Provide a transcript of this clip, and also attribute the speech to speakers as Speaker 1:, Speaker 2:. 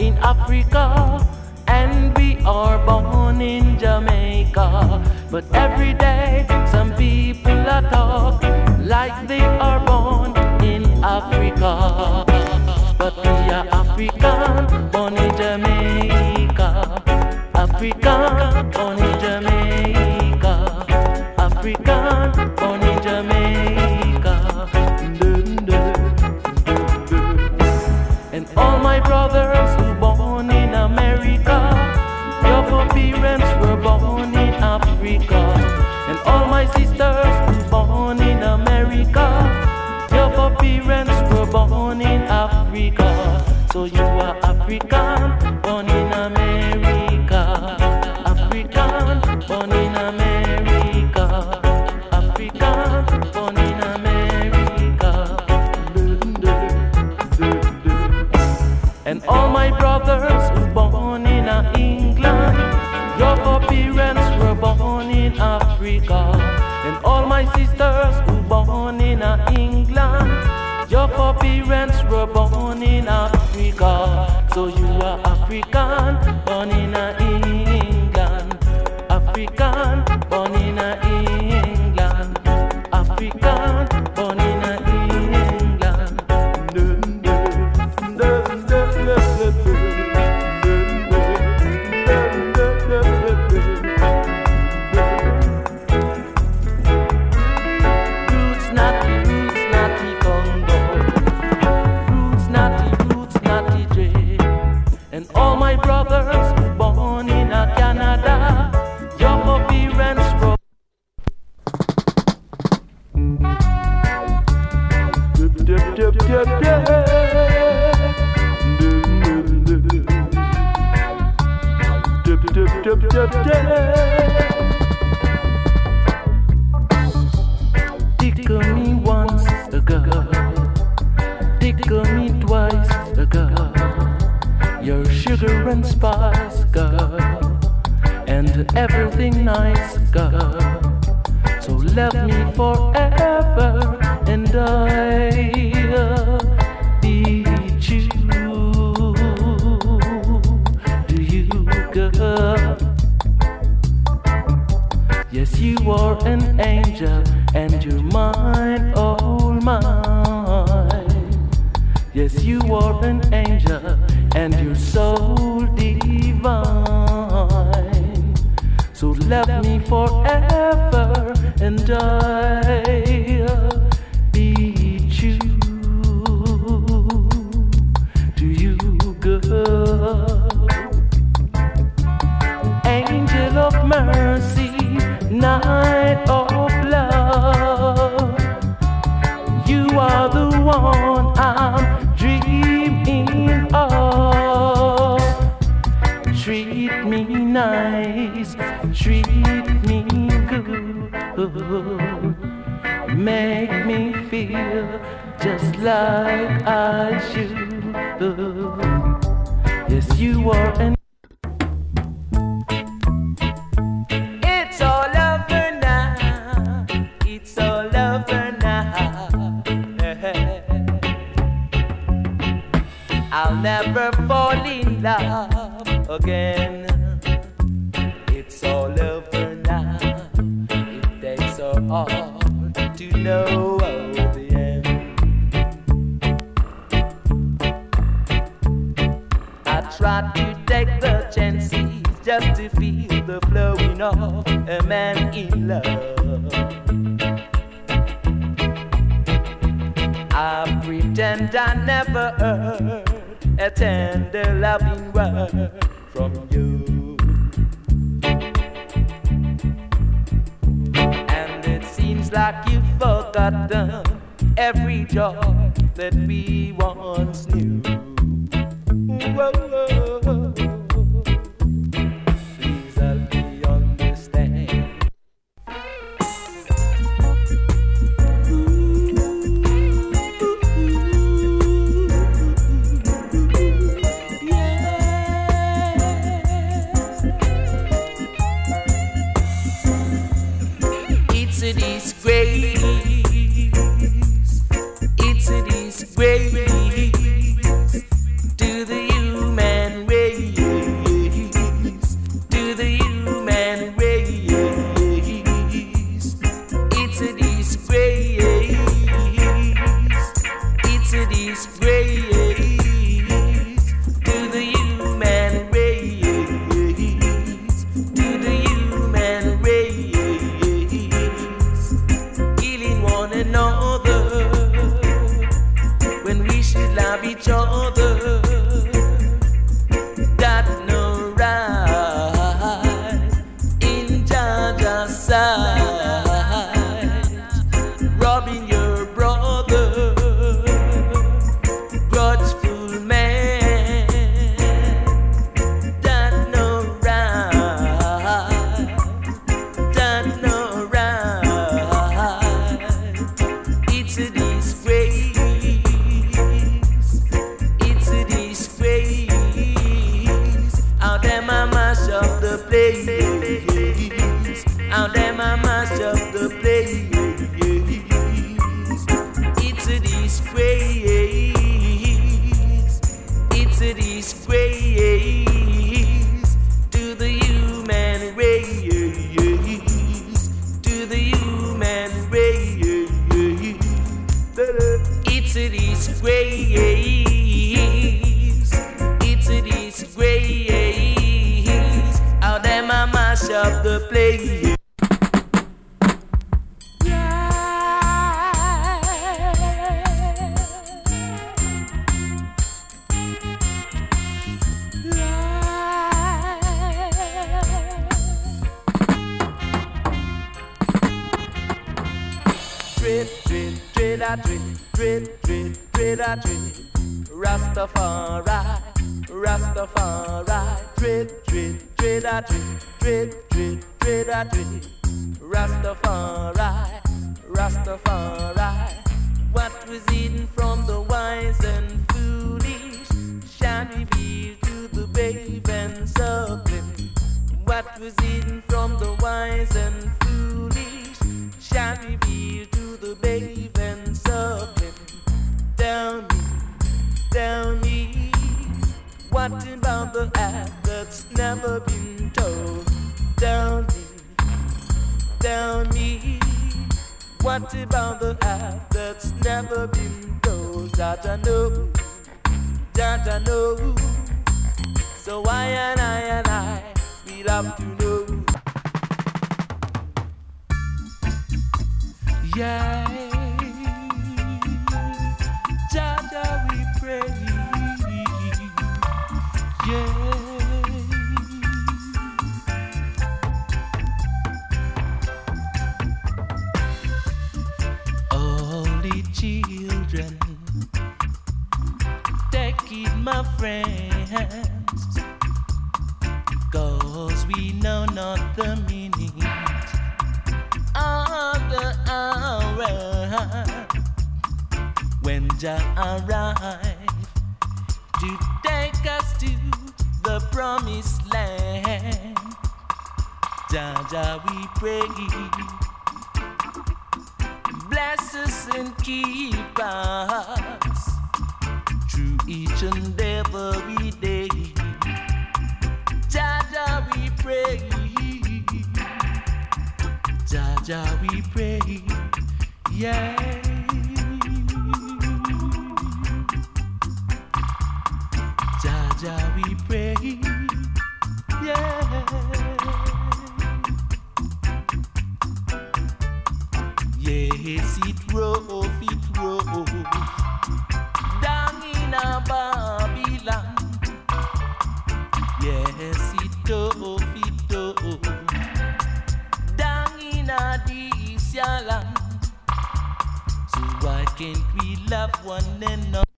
Speaker 1: in Africa, and we are born in Jamaica. But every day some people are talk like they are born in Africa. But we are African, born in Jamaica. African, born in Jamaica. African, born in Jamaica. And all my brothers who born in America, your parents were born in Africa. And all my sisters who born in America, your parents were born in Africa. So you are African, born in America. African, born in America. African, born in America. And all my brothers who born in England, your parents were born in Africa. And all my sisters who born in England, your parents were born in Africa. So you are African, born in England. African, born in England. African, born in England. Roots natty Congo. Roots natty Dre. And all my brothers who born in Canada, your parents were. Tickle me once a girl, tickle me twice a girl. You're sugar and spice, girl, and everything nice, girl. So love me forever, and I'll be true to you, girl. Yes, you are an angel, and you're mine, all mine. Yes, you are an angel, and you're so divine. So love me forever, and I'll be true to you, girl. Angel of mercy, night of love, you are the one I'm dreaming of. Treat me nice, treat me good, make me feel just like I should. Yes, you are an. It's all over now, it's all over now. I'll never fall in love again. It's all over now. It takes so hard to know the end. I try to take the chances just to feel the flowing of a man in love. I pretend I never heard a tender loving word from you. And it seems like you've forgotten every joy that we once knew. Whoa, whoa, whoa. Please help me understand. It's a disgrace. It's a disgrace to the human each other. That no right in Jaja's side, robbing your brother, grudgeful man. That no right, that no right. It's a disgrace. It's a disgrace. How them a mash up the place. How them a mash up the place. It's a disgrace. It's a disgrace to the human race. To the human race. It's a disgrace. It's a disgrace. How them a mash up the place. Dread, dread, dread, a dread, dread, dread, dread, a dread. Rastafari, Rastafari. Dread, dread, dread, a dread, dread, dread, dread, a dread. Rastafari, Rastafari. What was hidden from the wise and foolish shall reveal to the brave and suckling. What was hidden from the wise and foolish shall reveal to the babe and suckling. Tell me, what about the act that's never been told? Tell me, what about the act that's never been told? Jaja know, so I and I, we'll have to know. Yeah, Jaja we pray. Yeah, only children, take it, my friends, 'cause we know not the meaning of the hour when Jah arrived to take us to the promised land. Jah we pray, bless us and keep us through each and every day. Jah we pray. Jah we pray, yeah. Jah we pray, yeah. Yes, it rough, down in a Babylon. Yes, it tough. This land. So why can't we love one another?